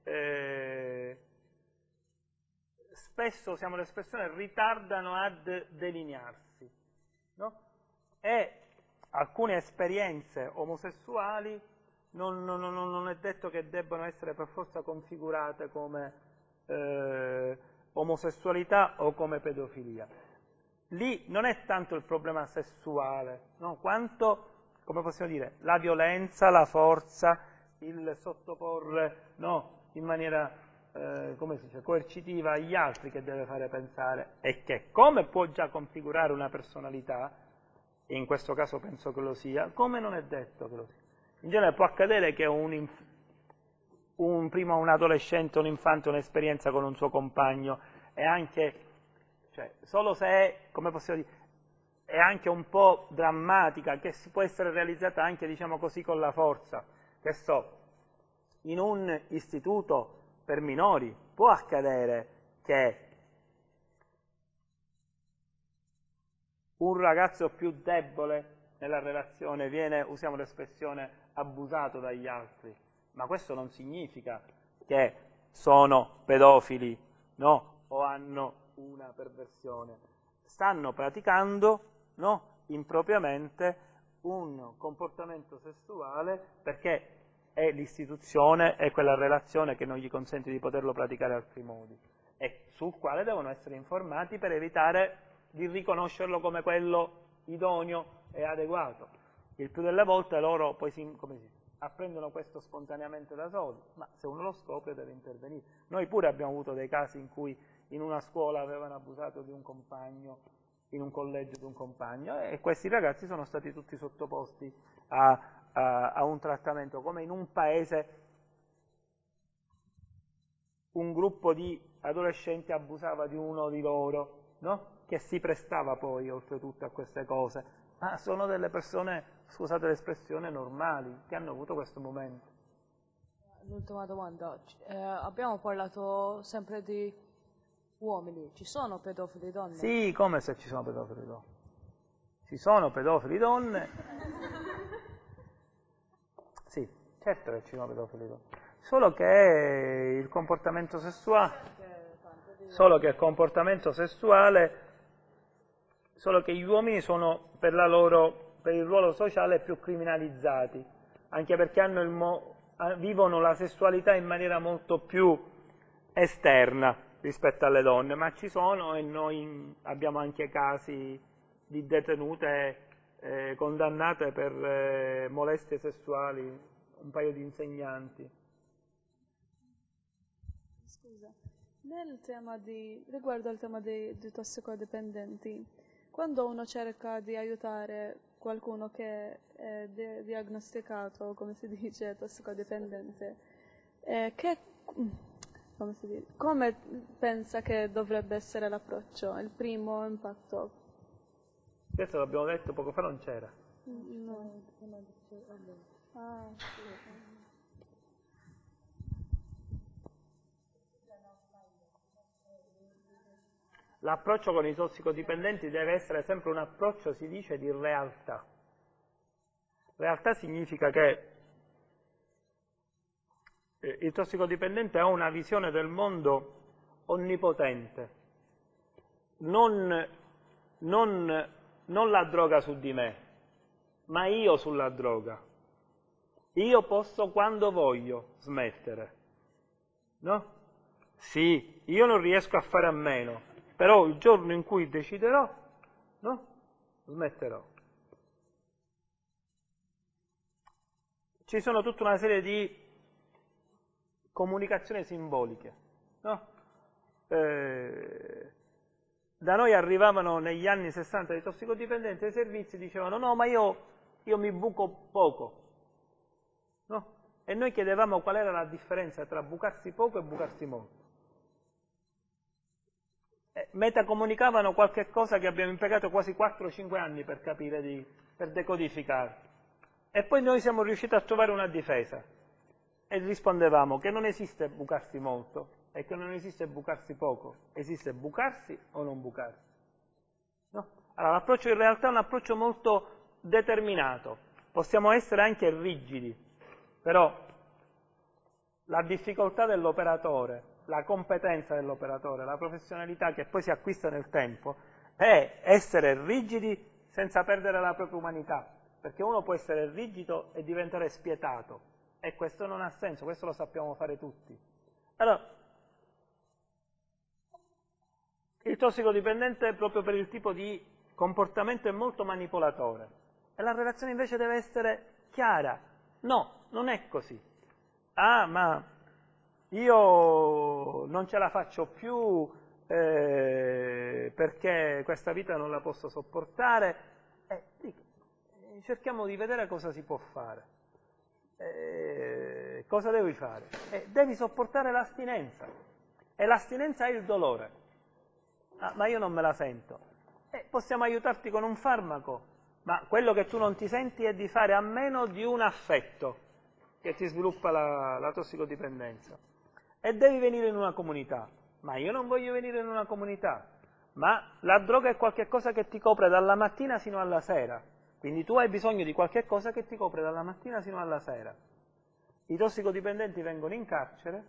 spesso, usiamo l'espressione, ritardano ad delinearsi, no? E alcune esperienze omosessuali non è detto che debbano essere per forza configurate come omosessualità o come pedofilia. Lì non è tanto il problema sessuale, no? Quanto, come possiamo dire, la violenza, la forza, il sottoporre, no? In maniera come si dice, coercitiva agli altri che deve fare pensare, e che come può già configurare una personalità, e in questo caso penso che lo sia, come non è detto che lo sia. In genere può accadere che prima un adolescente, un infante, un'esperienza con un suo compagno, e anche, cioè, solo se è, come possiamo dire, è anche un po' drammatica, che si può essere realizzata anche, diciamo così, con la forza, che so, in un istituto per minori può accadere che un ragazzo più debole nella relazione viene, usiamo l'espressione, abusato dagli altri, ma questo non significa che sono pedofili, no? O hanno una perversione. Stanno praticando, no? Impropriamente un comportamento sessuale perché è l'istituzione, è quella relazione che non gli consente di poterlo praticare altri modi, e sul quale devono essere informati per evitare di riconoscerlo come quello idoneo e adeguato. Il più delle volte loro poi apprendono questo spontaneamente da soli, ma se uno lo scopre deve intervenire. Noi pure abbiamo avuto dei casi in cui in una scuola avevano abusato di un compagno, in un collegio di un compagno, e questi ragazzi sono stati tutti sottoposti a un trattamento, come in un paese un gruppo di adolescenti abusava di uno di loro, no? Che si prestava poi oltretutto a queste cose, ma sono delle persone, scusate l'espressione, normali, che hanno avuto questo momento. L'ultima domanda, abbiamo parlato sempre di uomini, ci sono pedofili donne? Sì, come se ci sono pedofili donne. Ci sono pedofili donne. Sì, certo che ci sono pedofili donne. Solo che il comportamento sessuale, solo che gli uomini sono per il ruolo sociale più criminalizzati, anche perché vivono la sessualità in maniera molto più esterna rispetto alle donne, ma ci sono, e noi abbiamo anche casi di detenute condannate per molestie sessuali, un paio di insegnanti. Scusa, riguardo al tema dei tossicodipendenti, quando uno cerca di aiutare qualcuno che è diagnosticato, come si dice, tossicodipendente, come pensa che dovrebbe essere l'approccio, il primo impatto? Questo l'abbiamo detto poco fa, non c'era. No. Ah, sì. L'approccio con i tossicodipendenti deve essere sempre un approccio, si dice, di realtà. Realtà significa che il tossicodipendente ha una visione del mondo onnipotente. Non la droga su di me, ma io sulla droga. Io posso quando voglio smettere, no? Sì, io non riesco a fare a meno, però il giorno in cui deciderò, no? Smetterò. Ci sono tutta una serie di comunicazioni simboliche, no? Da noi arrivavano negli anni 60 dei tossicodipendenti ai servizi, dicevano no, ma io mi buco poco, no? E noi chiedevamo qual era la differenza tra bucarsi poco e bucarsi molto. Metacomunicavano qualche cosa che abbiamo impiegato quasi 4-5 anni per capire, per decodificare. E poi noi siamo riusciti a trovare una difesa e rispondevamo che non esiste bucarsi molto e che non esiste bucarsi poco, esiste bucarsi o non bucarsi. No? Allora, l'approccio in realtà è un approccio molto determinato, possiamo essere anche rigidi, però la difficoltà dell'operatore, la competenza dell'operatore, la professionalità che poi si acquista nel tempo, è essere rigidi senza perdere la propria umanità, perché uno può essere rigido e diventare spietato, e questo non ha senso, questo lo sappiamo fare tutti. Allora, il tossicodipendente, proprio per il tipo di comportamento, è molto manipolatore, e la relazione invece deve essere chiara. No, non è così. Ah, ma io non ce la faccio più perché questa vita non la posso sopportare. Cerchiamo di vedere cosa si può fare. Cosa devi fare? Devi sopportare l'astinenza, e l'astinenza è il dolore. Ah, ma io non me la sento. Possiamo aiutarti con un farmaco, ma quello che tu non ti senti è di fare a meno di un affetto che ti sviluppa la tossicodipendenza. E devi venire in una comunità. Ma io non voglio venire in una comunità. Ma la droga è qualcosa che ti copre dalla mattina sino alla sera. Quindi tu hai bisogno di qualche cosa che ti copre dalla mattina sino alla sera. I tossicodipendenti vengono in carcere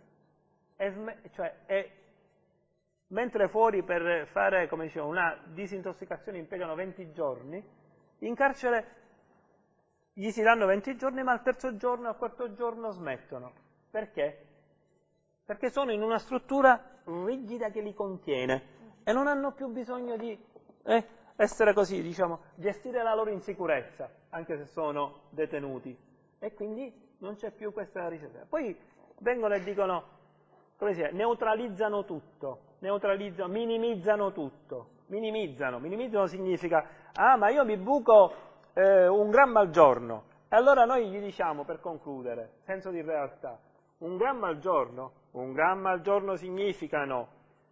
e mentre fuori per fare, come dicevo, una disintossicazione impiegano 20 giorni, in carcere gli si danno 20 giorni, ma al terzo giorno, al quarto giorno smettono. Perché? Perché sono in una struttura rigida che li contiene e non hanno più bisogno di essere così, diciamo, gestire la loro insicurezza, anche se sono detenuti. E quindi non c'è più questa ricerca. Poi vengono e dicono, come si dice, neutralizzano tutto, minimizzano tutto. Minimizzano significa, ah, ma io mi buco 1 grammo al giorno. E allora noi gli diciamo, per concludere, senso di realtà, 1 grammo al giorno significano,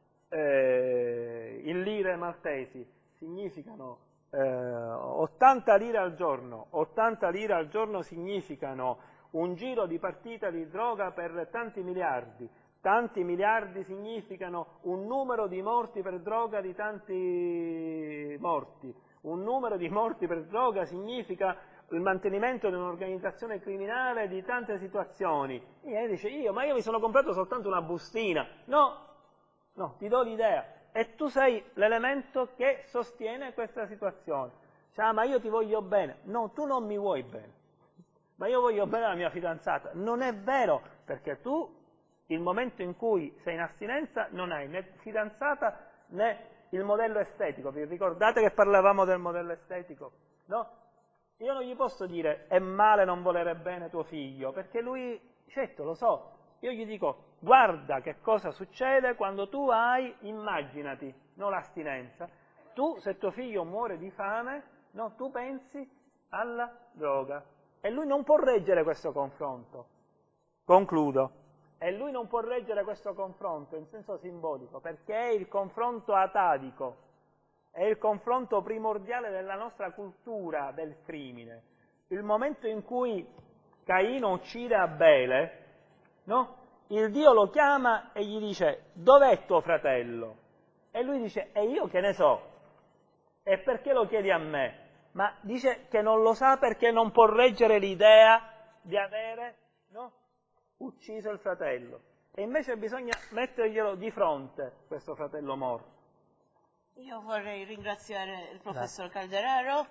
in lire maltesi, significano 80 lire al giorno. 80 lire al giorno significano un giro di partita di droga per tanti miliardi. Tanti miliardi significano un numero di morti per droga di tanti morti. Un numero di morti per droga significa il mantenimento di un'organizzazione criminale di tante situazioni. E dice, ma io mi sono comprato soltanto una bustina. No, ti do l'idea. E tu sei l'elemento che sostiene questa situazione. Cioè, ma io ti voglio bene. No, tu non mi vuoi bene. Ma io voglio bene alla mia fidanzata. Non è vero, perché tu, il momento in cui sei in astinenza, non hai né fidanzata né il modello estetico. Vi ricordate che parlavamo del modello estetico? No? Io non gli posso dire è male non volere bene tuo figlio, perché lui, certo, lo so. Io gli dico, guarda che cosa succede quando tu hai, immaginati, non l'astinenza, tu, se tuo figlio muore di fame, no, tu pensi alla droga. E lui non può reggere questo confronto. Concludo. E lui non può reggere questo confronto in senso simbolico, perché è il confronto atadico, è il confronto primordiale della nostra cultura del crimine. Il momento in cui Caino uccide Abele, no? Il Dio lo chiama e gli dice, dov'è tuo fratello? E lui dice, e io che ne so? E perché lo chiedi a me? Ma dice che non lo sa perché non può reggere l'idea di avere, no, ucciso il fratello. E invece bisogna metterglielo di fronte, questo fratello morto. Io vorrei ringraziare il professor Calderaro.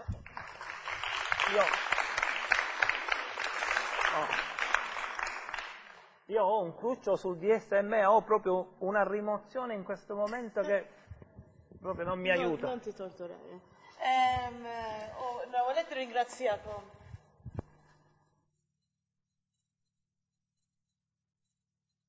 Io ho un cruccio sul DSM, ho proprio una rimozione in questo momento che proprio non mi aiuta. Non ti torturare. Una volete ringraziato